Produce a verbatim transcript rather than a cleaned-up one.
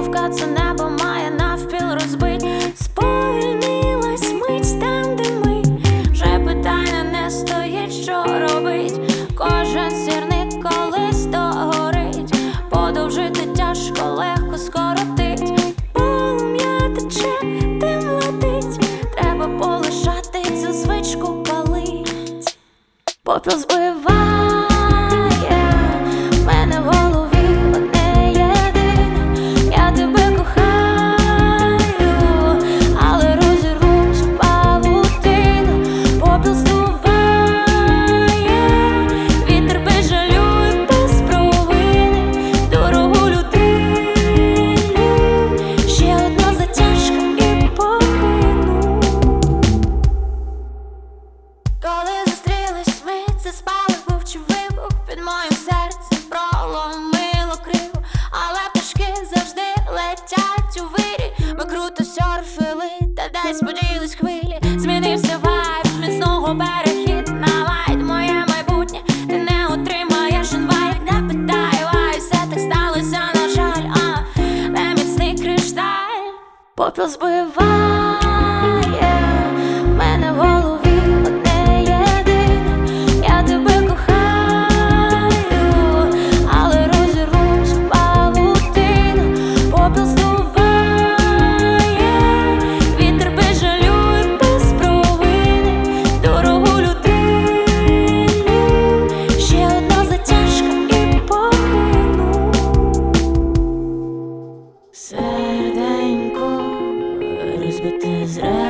блискавка, це небо має навпіл розбить. Сповільнилась мить там, де ми. Вже питання не стоїть, що робить. Кожен сірник колись догорить. Подовжити тяжко, легко скоротить. Полум'я тече, дим летить. Треба полишати цю звичку палить. Попіл збиває мене в голові одне єдине. Я тебе кохаю, але розірвусь в павутину. Попіл здуває, вітер без жалю і без провини. Дорогу людину, ще одна затяжка і покину. Коли зустрілись ми, це спалах був чи вибух. Під моїм серцем проломило криво, але пташки завжди летять у вирі. Ми круто сьорфили, та десь поділись хвилі. Змінився вайб з міцного перехід на лайт. Моє майбутнє ти не отримаєш інвайт. Не питаю, а й все так сталося, на жаль. А не міцний кришталь. Попіл збиває мене в голові одне єдине. Я тебе кохаю, але розірвусь в павутину. Попіл здуває, вітер без жалю і без провини. Дорогу людину, ще одна затяжка і покину. Серденько розбите зря.